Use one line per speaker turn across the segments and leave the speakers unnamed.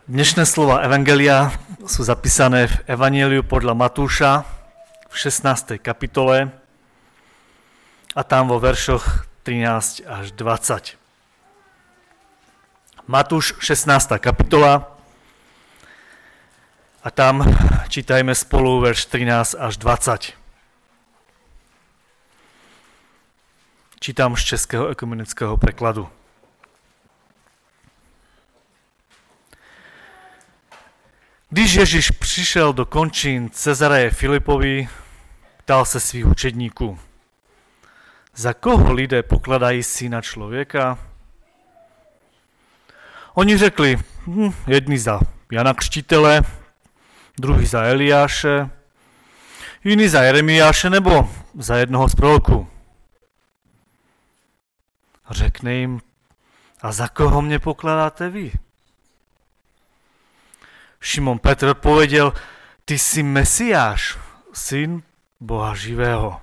Dnešné slova Evangelia sú zapísané v Evanjeliu podľa Matúša v 16. kapitole a tam vo veršoch 13 až 20. Matúš 16. kapitola a tam čítajme spolu verš 13 až 20. Čítam z českého ekumenického prekladu. Když Ježíš přišel do končín Cezareje Filipovi, ptal se svých učedníků: Za koho lidé pokladají syna člověka? Oni řekli, jedni za Jana Křtitele, druhý za Eliáše, jiný za Jeremiáše nebo za jednoho z proroků. Řekne jim, a za koho mě pokládáte vy? Šimon Petr povedal, ty si Mesiáš, syn Boha živého.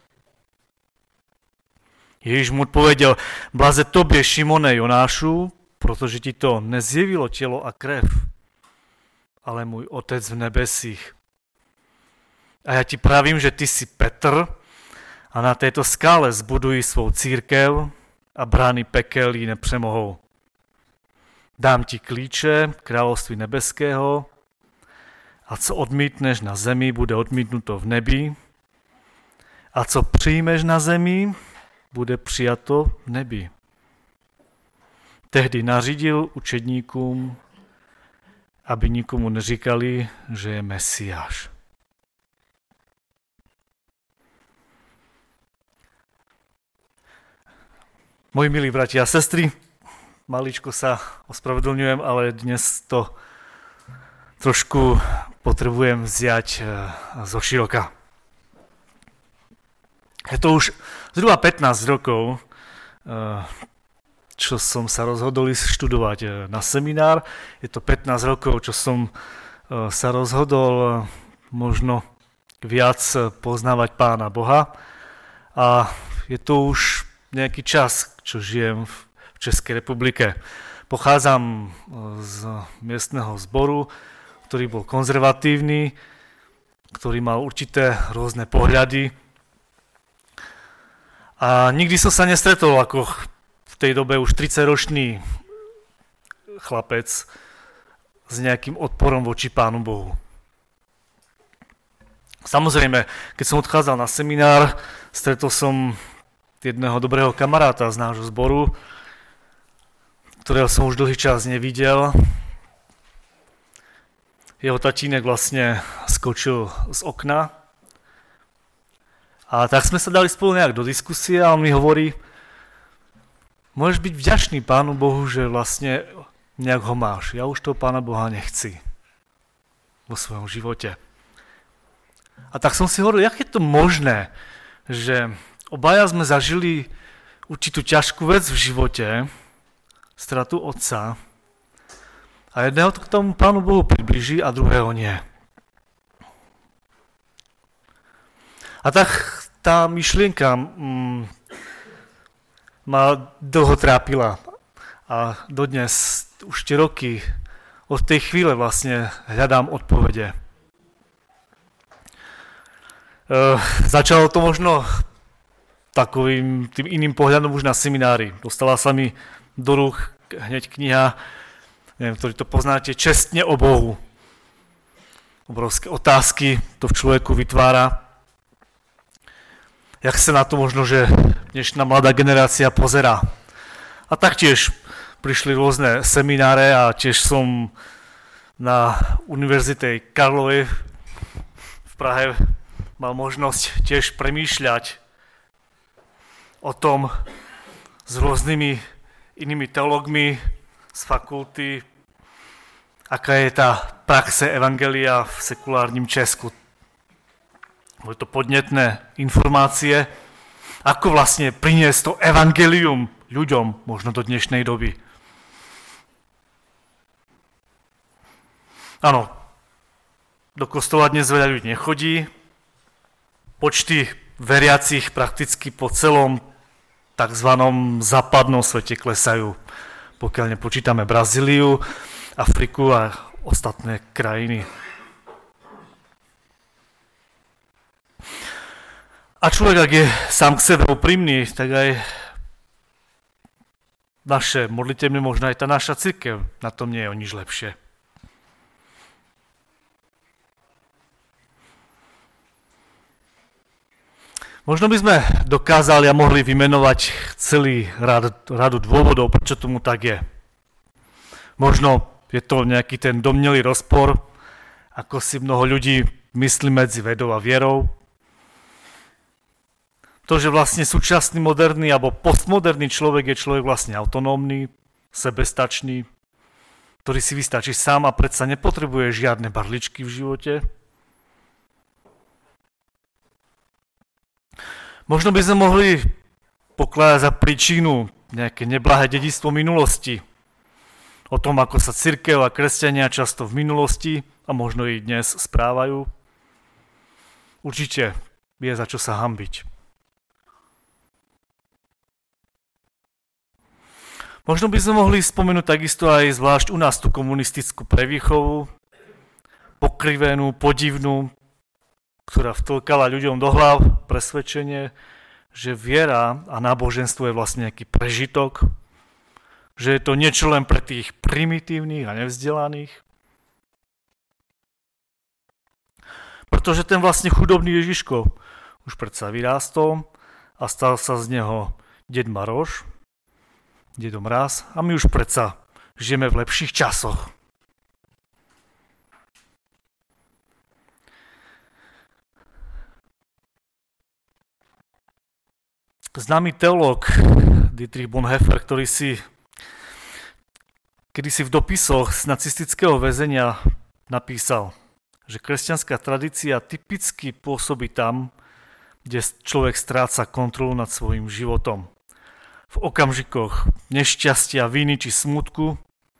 Ježíš mu odpověděl, blaze tobě, Šimone Jonášu, protože ti to nezjevilo tělo a krev, ale můj Otec v nebesích. A já ti pravím, že ty si Petr a na této skále zbuduji svou církev a brány pekel ji nepřemohou. Dám ti klíče království nebeského a co odmítneš na zemi, bude odmítnuto v nebi a co přijmeš na zemi, bude přijato v nebi. Tehdy nařídil učedníkům, aby nikomu neříkali, že je Mesiáš. Moji milí bratia a sestry, maličko sa ospravedlňujem, ale dnes to trošku potrebujem vziať zo široka. Je to už zhruba 15 rokov, čo som sa rozhodol ísť študovať na seminár. Je to 15 rokov, čo som sa rozhodol možno viac poznávať Pána Boha. A je to už nejaký čas, čo žijem v Českej republike. Pochádzam z miestneho zboru, ktorý bol konzervatívny, ktorý mal určité rôzne pohľady. A nikdy som sa nestretol ako v tej dobe už 30-ročný chlapec s nejakým odporom voči Pánu Bohu. Samozrejme, keď som odchádzal na seminár, stretol som jedného dobrého kamaráta z nášho zboru, ktorého som už dlhý čas nevidel. Jeho tatínek vlastne skočil z okna. A tak sme sa dali spolu nejak do diskusie a on mi hovorí, môžeš byť vďačný Pánu Bohu, že vlastne nejak ho máš. Ja už toho Pána Boha nechci vo svojom živote. A tak som si hovoril, jak je to možné, že obaja sme zažili určitú ťažkú vec v živote, stratu otca, a jedného to k tomu Pánu Bohu priblíži a druhého nie. A tak tá myšlienka ma dlho trápila a dodnes už tie roky od tej chvíle vlastne hľadám odpovede. Začalo to možno takovým tým iným pohľadom už na seminári. Dostala sa mi do rúk hneď kniha, neviem, ktorý to poznáte, Čestne o Bohu. Obrovské otázky to v človeku vytvára. Jak sa na to možno, že dnešná mladá generácia pozerá. A taktiež prišli rôzne semináre a tiež som na Univerzite Karlovej v Prahe mal možnosť tiež premýšľať o tom s rôznymi inými teológmi z fakulty, aká je tá praxe Evangelia v sekulárnym Česku. Boli to podnetné informácie, ako vlastne priniesť to Evangelium ľuďom možno do dnešnej doby. Áno, do kostola dnes veľa ľudí nechodí, počty veriacich prakticky po celom takzvanom západnom svete klesajú. Pokiaľ nepočítame Brazíliu, Afriku a ostatné krajiny. A človek, ak je sám k sebe úprimný, tak aj naše modlitebné, možno aj tá naša cirkev na tom nie je o nič lepšie. Možno by sme dokázali a mohli vymenovať celý radu dôvodov, prečo tomu tak je. Možno je to nejaký ten domnelý rozpor, ako si mnoho ľudí myslí medzi vedou a vierou. To, že vlastne súčasný moderný alebo postmoderný človek je človek vlastne autonómny, sebestačný, ktorý si vystačí sám a predsa nepotrebuje žiadne barličky v živote. Možno by sme mohli pokladať za príčinu nejaké neblahé dedičstvo minulosti. O tom, ako sa cirkev a kresťania často v minulosti a možno i dnes správajú. Určite je za čo sa hanbiť. Možno by sme mohli spomenúť takisto aj zvlášť u nás tú komunistickú prevýchovu, pokrivenú, podivnú, ktorá vtlkala ľuďom do hlav presvedčenie, že viera a náboženstvo je vlastne nejaký prežitok, že je to niečo len pre tých primitívnych a nevzdelaných. Pretože ten vlastne chudobný Ježiško už predsa vyrástol a stal sa z neho Ded Maroš, Dedo Mráz a my už predsa žijeme v lepších časoch. Známy teológ Dietrich Bonhoeffer, ktorý si kedysi v dopisoch z nacistického väzenia napísal, že kresťanská tradícia typicky pôsobí tam, kde človek stráca kontrolu nad svojim životom. V okamžikoch nešťastia, viny či smútku.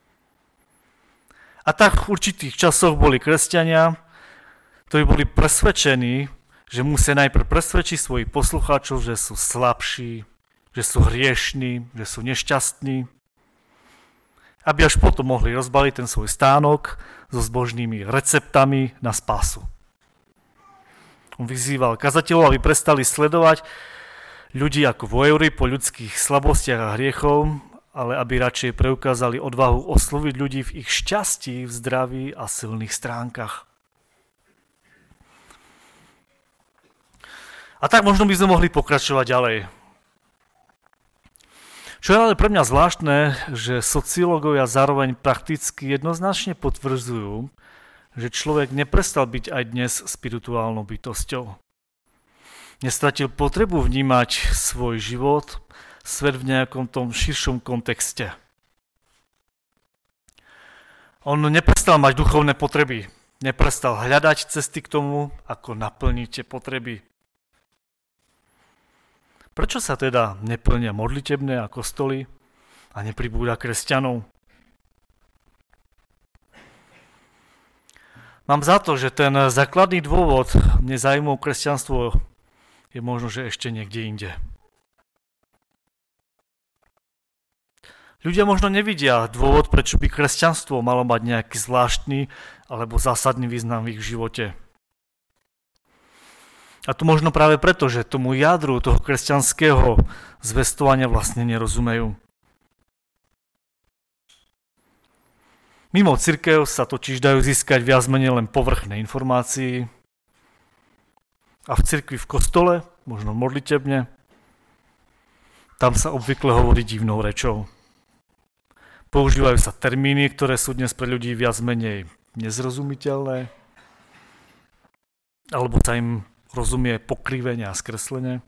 A tak v určitých časoch boli kresťania, ktorí boli presvedčení, že musia najprv presvedčiť svojich poslucháčov, že sú slabší, že sú hriešní, že sú nešťastní, aby až potom mohli rozbaliť ten svoj stánok so zbožnými receptami na spásu. On vyzýval kazateľov, aby prestali sledovať ľudí ako vojeuri po ľudských slabostiach a hriechov, ale aby radšej preukázali odvahu osloviť ľudí v ich šťastí, v zdraví a silných stránkach. A tak možno by sme mohli pokračovať ďalej. Čo je ale pre mňa zvláštne, že sociológovia zároveň prakticky jednoznačne potvrdzujú, že človek neprestal byť aj dnes spirituálnou bytosťou. Nestratil potrebu vnímať svoj život, svet v nejakom tom širšom kontexte. On neprestal mať duchovné potreby, neprestal hľadať cesty k tomu, ako naplniť tie potreby. Prečo sa teda neplnia modlitebné a kostoly a nepribúda kresťanov? Mám za to, že ten základný dôvod nezájmu o kresťanstvo je možno, že ešte niekde inde. Ľudia možno nevidia dôvod, prečo by kresťanstvo malo mať nejaký zvláštny alebo zásadný význam v ich živote. A to možno práve preto, že tomu jadru toho kresťanského zvestovania vlastne nerozumejú. Mimo cirkev sa totiž dajú získať viac menej len povrchné informácie a v cirkvi v kostole, možno modlitebne, tam sa obvykle hovorí divnou rečou. Používajú sa termíny, ktoré sú dnes pre ľudí viac menej nezrozumiteľné, alebo sa im rozumie pokrivenie a skreslenie.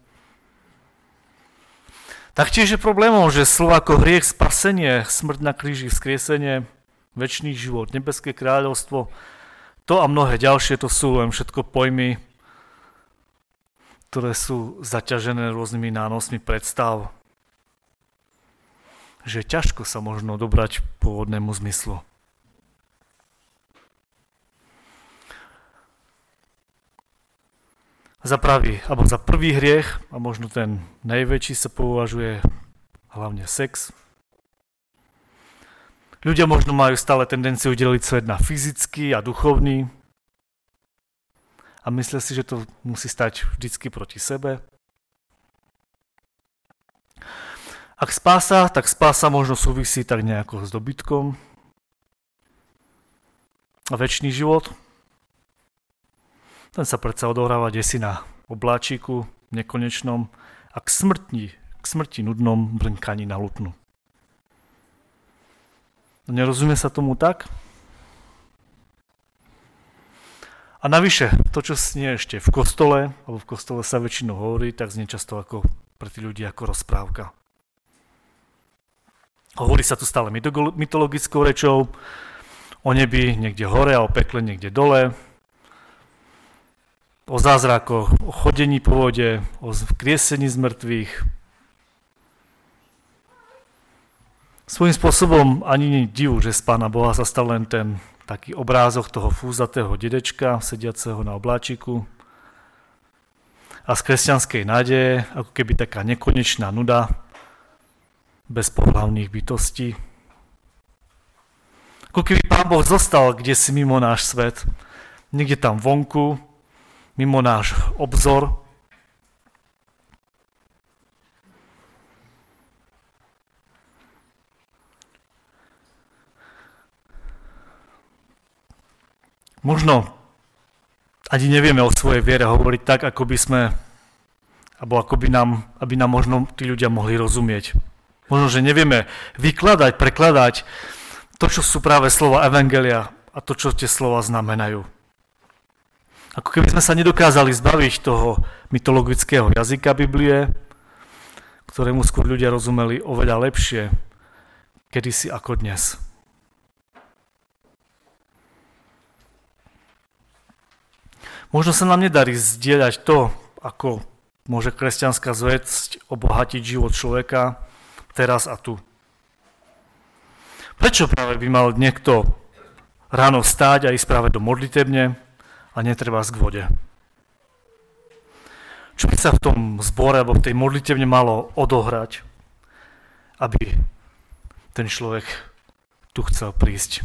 Taktiež je problémom, že slova ako hriech, spasenie, smrť na kríži, vzkriesenie, večný život, nebeské kráľovstvo, to a mnohé ďalšie, to sú len všetko pojmy, ktoré sú zaťažené rôznymi nánosmi predstav, že ťažko sa možno dobrať pôvodnému zmyslu. Za prvý hriech, a možno ten najväčší, sa považuje hlavne sex. Ľudia možno majú stále tendenciu deliť svet na fyzický a duchovný a myslia si, že to musí stať vždycky proti sebe. Ak spása, tak spása možno súvisí tak nejako s dobytkom a večný život. Ten sa predsa odohráva desi na obláčiku nekonečnom a k smrti nudnom brnkaní na lutnu. Nerozumie sa tomu tak? A navyše, to, čo znie ešte v kostole, alebo v kostole sa väčšinou hovorí, tak znie často ako pre tí ľudí ako rozprávka. Hovorí sa tu stále mytologickou rečou, o nebi niekde hore a o pekle niekde dole, o zázrakoch, o chodení po vode, o kriesení z mŕtvych. Svojím spôsobom ani nie divu, že z Pána Boha sa stal len ten taký obrázok toho fúzatého dedečka, sediaceho na obláčiku. A z kresťanskej nádeje, ako keby taká nekonečná nuda, bez pohlavných bytostí. Ako keby Pán Boh zostal kdesi mimo náš svet, niekde tam vonku, mimo náš obzor. Možno ani nevieme o svojej viere hovoriť tak, ako by sme, alebo aby nám možno tí ľudia mohli rozumieť. Možno, že nevieme vykladať, prekladať to, čo sú práve slova evangelia a to, čo tie slova znamenajú. Ako keby sme sa nedokázali zbaviť toho mytologického jazyka Biblie, ktorému skôr ľudia rozumeli oveľa lepšie, kedysi ako dnes. Možno sa nám nedarí zdieľať to, ako môže kresťanská zvesť obohatiť život človeka teraz a tu. Prečo práve by mal niekto ráno vstáť a ísť práve do modlitebne a netreba k vode? Čo by sa v tom zbore alebo v tej modlitebne malo odohrať, aby ten človek tu chcel prísť?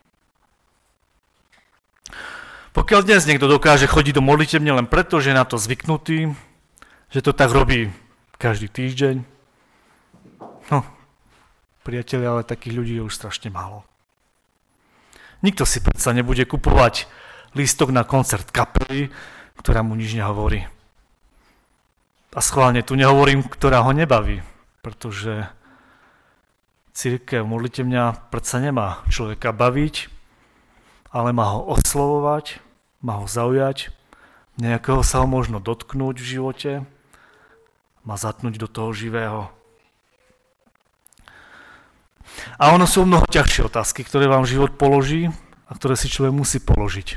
Pokiaľ dnes niekto dokáže chodiť do modlitebne len preto, že je na to zvyknutý, že to tak robí každý týždeň, no, priatelia, ale takých ľudí je už strašne málo. Nikto si predsa nebude kupovať lístok na koncert kapely, ktorá mu nič nehovorí. A schválne tu nehovorím, ktorá ho nebaví, pretože cirkev, modlitebňa predsa nemá človeka baviť, ale má ho oslovovať, má ho zaujať, nejakého sa ho možno dotknúť v živote, má zatnúť do toho živého. A ono sú mnoho ťažšie otázky, ktoré vám život položí a ktoré si človek musí položiť.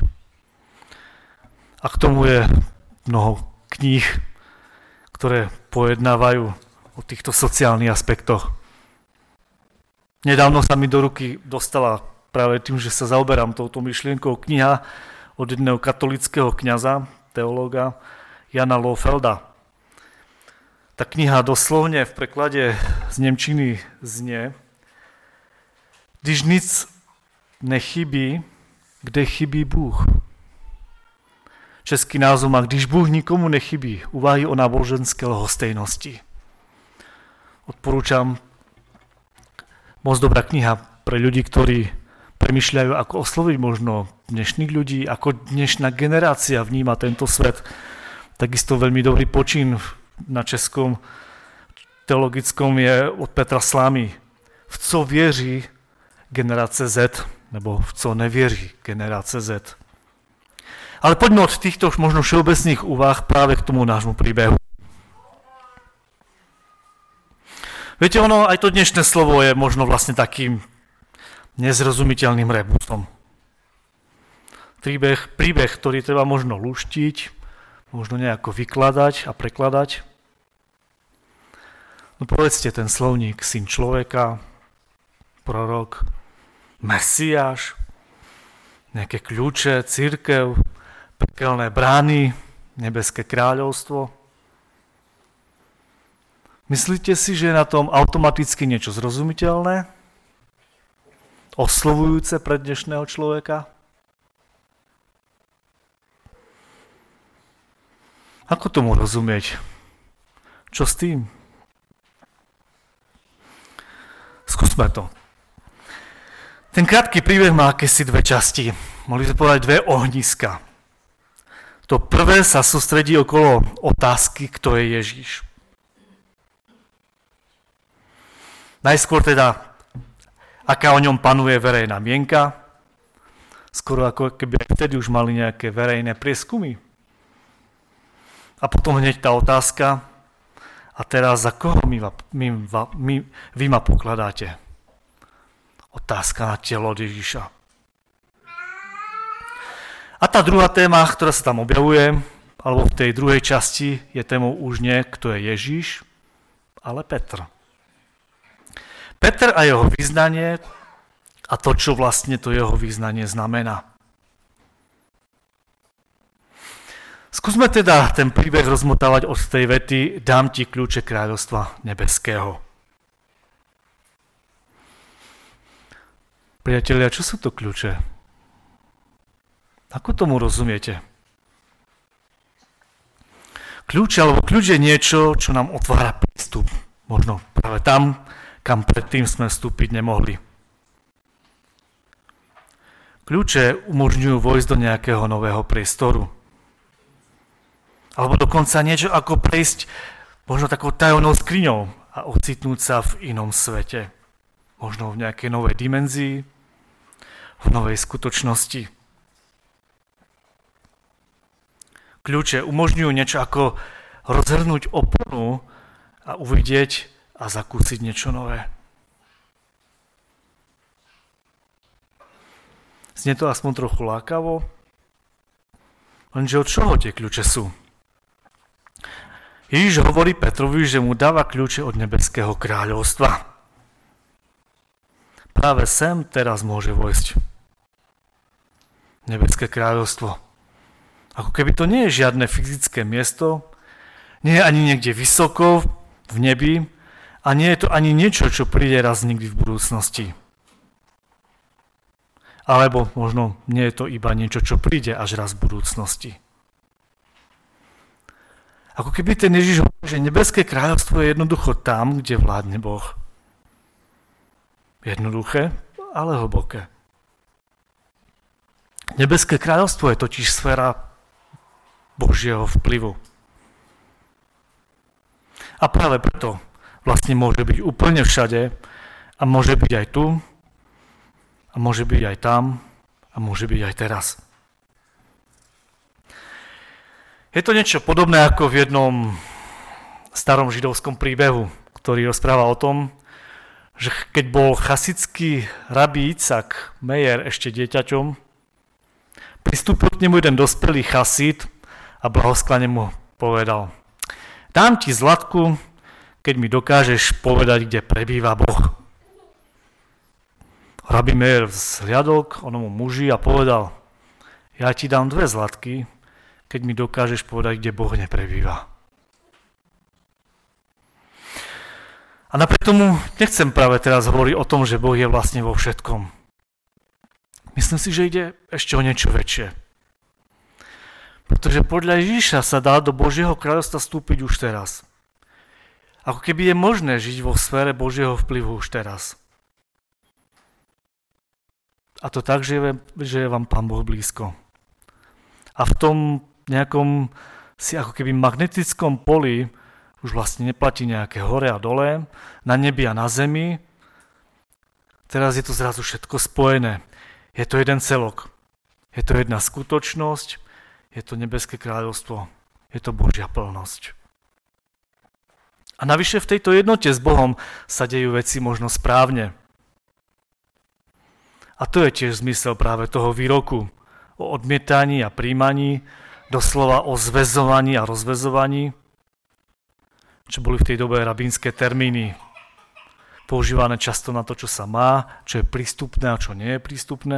A k tomu je mnoho kníh, ktoré pojednávajú o týchto sociálnych aspektoch. Nedávno sa mi do ruky dostala práve tým, že sa zaoberám touto myšlienkou kniha od jedného katolického kňaza, teológa Jana Lohfelda. Tá kniha doslovne v preklade z nemčiny znie: Když nic nechybí, kde chybí Bůh. Český názov má Když Bůh nikomu nechybí, úvahy o náboženské lhostejnosti. Odporúčam, moc dobrá kniha pre ľudí, ktorí premýšľajú, ako osloviť možno dnešných ľudí, ako dnešná generácia vníma tento svet. Takisto veľmi dobrý počin na českom teologickom je od Petra Slámy. V co věří generace Z, nebo v co nevěří generace Z. Ale poďme od týchto možno všeobecných úvah práve k tomu nášmu príbehu. Viete, ono, aj to dnešné slovo je možno vlastne takým nezrozumiteľným rebusom. Príbeh, ktorý treba možno luštiť, možno nejako vykladať a prekladať. No povedzte ten slovník, syn človeka, prorok, Mesiáš, nejaké kľúče, cirkev, pekelné brány, nebeské kráľovstvo. Myslíte si, že je na tom automaticky niečo zrozumiteľné? oslovujúce pre dnešného človeka? Ako tomu rozumieť? Čo s tým? Skúsme to. Ten krátky príbeh má akési dve časti. Mohli sme povedať dve ohniska. To prvé sa sústredí okolo otázky, kto je Ježiš. Najskôr teda, aká o ňom panuje verejná mienka, skoro ako keby aj vtedy už mali nejaké verejné prieskumy. A potom hneď tá otázka, a teraz za koho vy ma pokladáte? Otázka na telo od Ježiša. A tá druhá téma, ktorá sa tam objavuje, alebo v tej druhej časti, je témou už nie, kto je Ježiš, ale Peter. Peter a jeho vyznanie a to, čo vlastne to jeho vyznanie znamená. Skúsme teda ten príbeh rozmotávať od tej vety dám ti kľúče kráľovstva nebeského. Priatelia, čo sú to kľúče? Ako tomu rozumiete? Kľúč je niečo, čo nám otvára prístup. Možno práve tam, kam predtým sme vstúpiť nemohli. Kľúče umožňujú vojsť do nejakého nového priestoru. Alebo dokonca niečo ako prejsť možno takou tajomnou skriňou a ocitnúť sa v inom svete. Možno v nejakej novej dimenzii, v novej skutočnosti. Kľúče umožňujú niečo ako rozhrnúť oponu a uvidieť a zakúsiť niečo nové. Znie to aspoň trochu lákavo, lenže od čoho tie kľúče sú? Ježiš hovorí Petrovi, že mu dáva kľúče od nebeského kráľovstva. Práve sem teraz môže vojsť nebeské kráľovstvo. Ako keby to nie je žiadne fyzické miesto, nie je ani niekde vysoko v nebi a nie je to ani niečo, čo príde raz nikdy v budúcnosti. Alebo možno nie je to iba niečo, čo príde až raz v budúcnosti. Ako keby ten Ježiš hovorí, že nebeské kráľovstvo je jednoducho tam, kde vládne Boh. Jednoduché, ale hlboké. Nebeské kráľovstvo je totiž sféra Božieho vplyvu. A práve preto vlastne môže byť úplne všade a môže byť aj tu a môže byť aj tam a môže byť aj teraz. Je to niečo podobné ako v jednom starom židovskom príbehu, ktorý rozpráva o tom, že keď bol chasický rabí Icak Mejer ešte dieťaťom, pristúpil k nemu jeden dospelý chasid a blahosklane mu povedal: dám ti zlatku, keď mi dokážeš povedať, kde prebýva Boh. Rabí Mejer vzhliadol k onomu muži a povedal: ja ti dám 2 zlatky, keď mi dokážeš povedať, kde Boh neprebýva. A napriek tomu nechcem práve teraz hovoriť o tom, že Boh je vlastne vo všetkom. Myslím si, že ide ešte o niečo väčšie. Pretože podľa Ježiša sa dá do Božieho kráľovstva vstúpiť už teraz. Ako keby je možné žiť vo sfére Božieho vplyvu už teraz. A to tak, že je vám Pán Boh blízko. A v tom nejakom si ako keby magnetickom poli už vlastne neplatí nejaké hore a dole, na nebi a na zemi. Teraz je to zrazu všetko spojené. Je to jeden celok. Je to jedna skutočnosť, je to nebeské kráľovstvo, je to Božia plnosť. A navyše v tejto jednote s Bohom sa dejú veci možno správne. A to je tiež zmysel práve toho výroku o odmietaní a príjmaní, doslova o zväzovaní a rozväzovaní, čo boli v tej dobe rabínske termíny, používané často na to, čo sa má, čo je prístupné a čo nie je prístupné.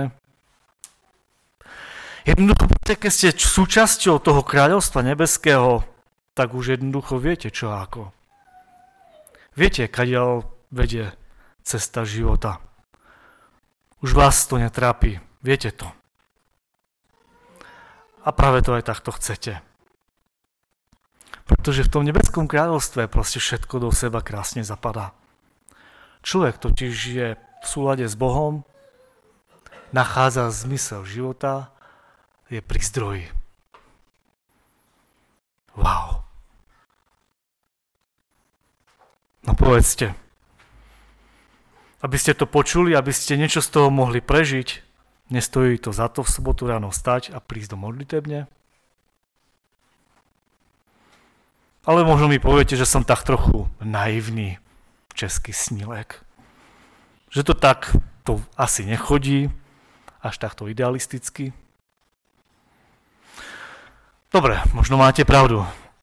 Jednoducho, keď ste súčasťou toho kráľovstva nebeského, tak už jednoducho viete, čo a ako. Viete, kadiaľ vedie cesta života. Už vás to netrápi, viete to. A práve to aj takto chcete. Pretože v tom nebeskom kráľovstve proste všetko do seba krásne zapadá. Človek totiž je v súlade s Bohom, nachádza zmysel života, je pri zdroji. Wow. No povedzte, aby ste to počuli, aby ste niečo z toho mohli prežiť, nestojí to za to v sobotu ráno vstať a prísť do modlitebne? Ale možno mi poviete, že som tak trochu naivný český snílek. Že to tak to asi nechodí, až takto idealisticky. Dobre, možno máte pravdu.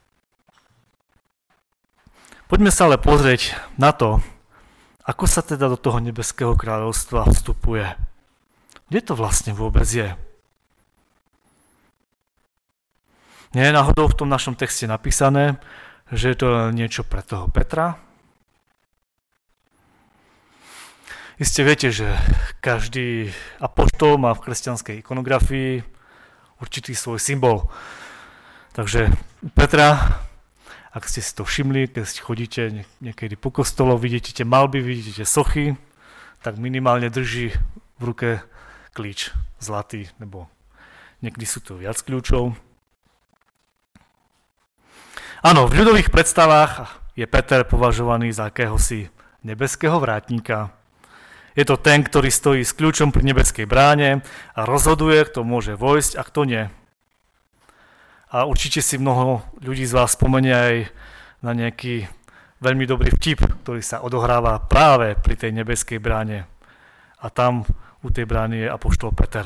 Poďme sa ale pozrieť na to, ako sa teda do toho nebeského kráľovstva vstupuje. Kde to vlastne vôbec je? Nie je náhodou v tom našom texte napísané, že je to niečo pre toho Petra? Iste viete, že každý apoštol má v kresťanskej ikonografii určitý svoj symbol. Takže u Petra, ak ste si to všimli, keď chodíte niekedy po kostoloch, vidíte tie malby, vidíte sochy, tak minimálne drží v ruke klíč zlatý, nebo niekedy sú to viac kľúčov. Áno, v ľudových predstavách je Peter považovaný za akéhosi nebeského vrátnika. Je to ten, ktorý stojí s kľúčom pri nebeskej bráne a rozhoduje, kto môže vojsť a kto nie. A určite si mnoho ľudí z vás spomenie aj na nejaký veľmi dobrý vtip, ktorý sa odohráva práve pri tej nebeskej bráne. A tam u tej brány je apoštol Peter.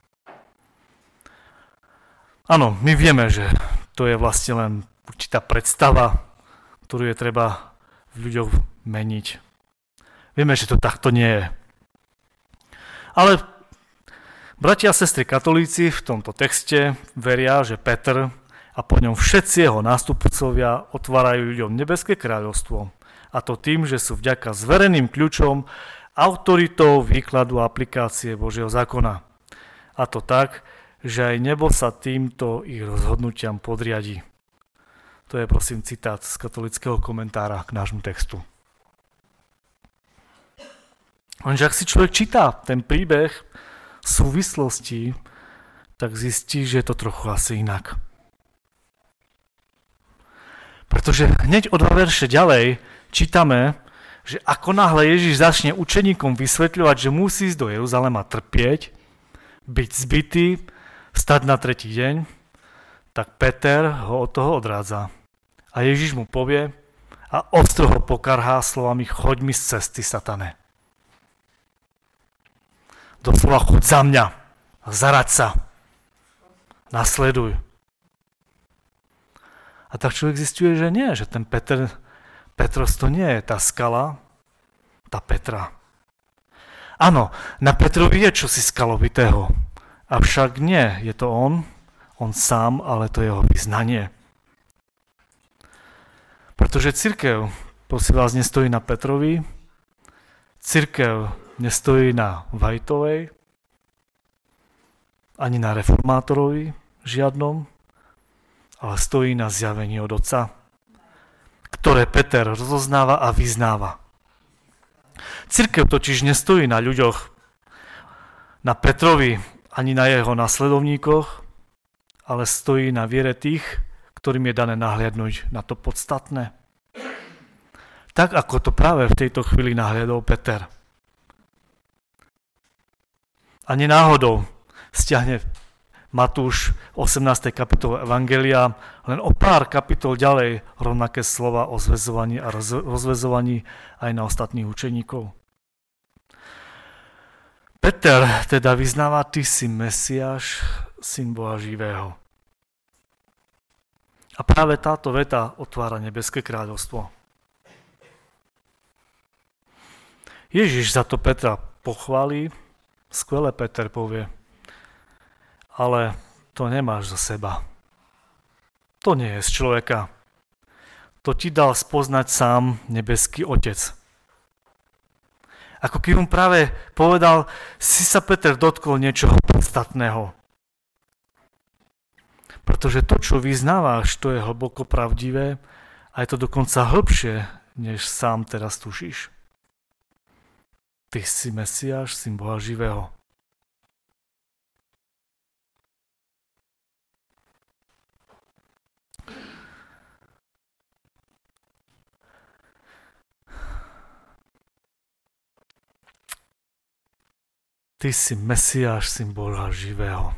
Áno, my vieme, že to je vlastne len určitá predstava, ktorú je treba v ľuďoch meniť. Vieme, že to takto nie je. Ale bratia a sestry katolíci v tomto texte veria, že Peter a po ňom všetci jeho nástupcovia otvárajú ľuďom nebeské kráľovstvo. A to tým, že sú vďaka zvereným kľúčom autoritou výkladu a aplikácie Božieho zákona. A to tak, že aj nebo sa týmto ich rozhodnutiam podriadi. To je prosím citát z katolického komentára k nášmu textu. Lenže ak si človek čítá ten príbeh v súvislosti, tak zistí, že je to trochu asi inak. Pretože hneď o 2 verše ďalej čítame, že ako náhle Ježiš začne učeníkom vysvetľovať, že musí ísť do Jeruzalema trpieť, byť zbitý, vstať na 3. deň, tak Peter ho od toho odrádza. A Ježiš mu povie a ostro ho pokarhá slovami choď mi z cesty, satane. Doslova choď za mňa, zaraď sa, nasleduj. A tak človek zistuje, že nie, že ten Petros to nie je tá skala, tá Petra. Áno, na Petrovi je čosi skalovitého, avšak nie je to on sám, ale to jeho vyznanie. Pretože cirkev, prosím vás, nestojí na Petrovi, cirkev nestojí na Vajtovej, ani na reformátorovi žiadnom, ale stojí na zjavení od Otca, ktoré Peter rozoznáva a vyznáva. Cirkev totiž nestojí na ľuďoch, na Petrovi, ani na jeho nasledovníkoch, ale stojí na viere tých, ktorým je dané nahliadnúť na to podstatné. Tak, ako to práve v tejto chvíli nahliadol Peter. Ani náhodou stiahne Matúš v 18. kapitole Evangelia len o pár kapitol ďalej rovnaké slova o zväzovaní a rozväzovaní aj na ostatných učeníkov. Peter teda vyznáva, ty si Mesiáš, syn Boha živého. A práve táto veta otvára nebeské kráľovstvo. Ježiš za to Petra pochválí, skvelé Peter povie, ale to nemáš zo seba. To nie je z človeka. To ti dal spoznať sám nebeský Otec. Ako keby mu práve povedal, si sa Peter dotkol niečoho podstatného. Pretože to, čo vyznávaš, to je hlboko pravdivé a je to dokonca hĺbšie, než sám teraz tušíš. Ty si Mesiáš, syn Boha živého. Ty si Mesiáš, syn Boha živého.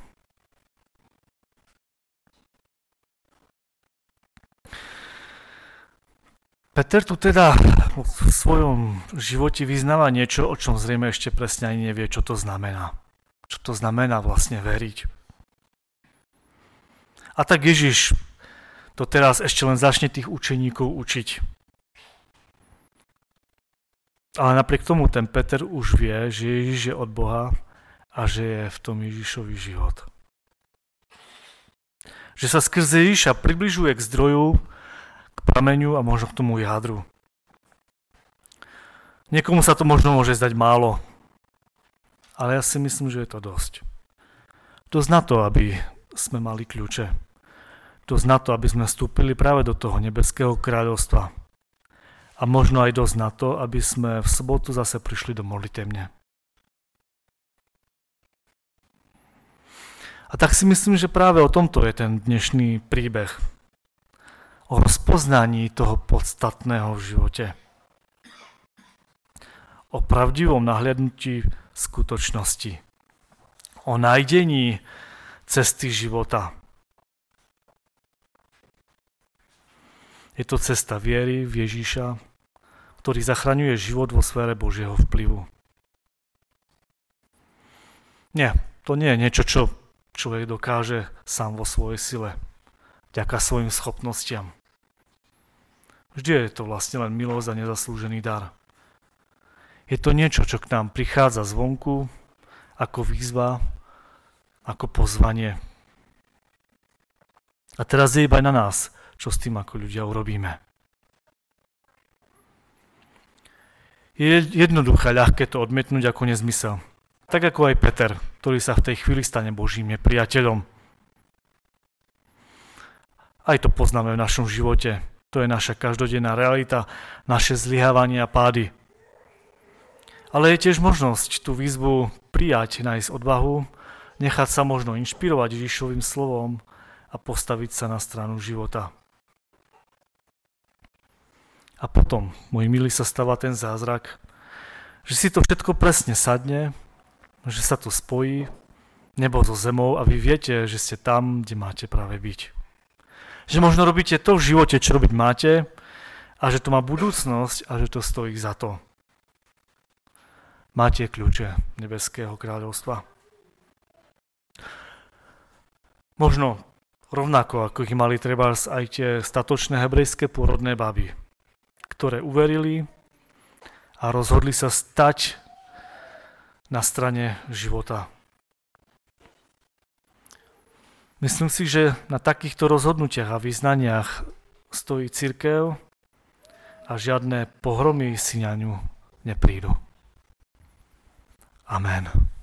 Peter tu teda v svojom živote vyznáva niečo, o čom zrejme ešte presne ani nevie, čo to znamená. Čo to znamená vlastne veriť. A tak Ježiš to teraz ešte len začne tých učeníkov učiť. Ale napriek tomu ten Peter už vie, že Ježiš je od Boha a že je v tom Ježišový život. Že sa skrze Ježiša približuje k zdroju, k prameňu a možno k tomu jadru. Niekomu sa to možno môže zdať málo, ale ja si myslím, že je to dosť. Dosť na to, aby sme mali kľúče. Dosť na to, aby sme vstúpili práve do toho nebeského kráľovstva. A možno aj dosť na to, aby sme v sobotu zase prišli do modlitebne. A tak si myslím, že práve o tomto je ten dnešný príbeh. O rozpoznaní toho podstatného v živote. O pravdivom nahliadnutí skutočnosti. O nájdení cesty života. Je to cesta viery v Ježíša, ktorý zachraňuje život vo sfére Božieho vplyvu. Nie, to nie je niečo, čo človek dokáže sám vo svojej sile, vďaka svojim schopnostiam. Vždy je to vlastne len milosť a nezaslúžený dar. Je to niečo, čo k nám prichádza zvonku, ako výzva, ako pozvanie. A teraz je iba na nás, čo s tým ako ľudia urobíme. Je jednoduché, ľahké to odmietnúť ako nezmysel. Tak ako aj Peter, ktorý sa v tej chvíli stane Božím nepriateľom. Aj to poznáme v našom živote. To je naša každodenná realita, naše zlyhávanie a pády. Ale je tiež možnosť tú výzvu prijať, nájsť odvahu, nechať sa možno inšpirovať Ježišovým slovom a postaviť sa na stranu života. A potom, môj milý, sa stáva ten zázrak, že si to všetko presne sadne, že sa to spojí, nebo so zemou a vy viete, že ste tam, kde máte práve byť. Že možno robíte to v živote, čo robiť máte a že to má budúcnosť a že to stojí za to. Máte kľúče nebeského kráľovstva. Možno rovnako, ako ich mali trebárs aj tie statočné hebrejské pôrodné baby, ktoré uverili a rozhodli sa stať na strane života. Myslím si, že na takýchto rozhodnutiach a vyznaniach stojí cirkev a žiadne pohromy si na ňu neprídu. Amen.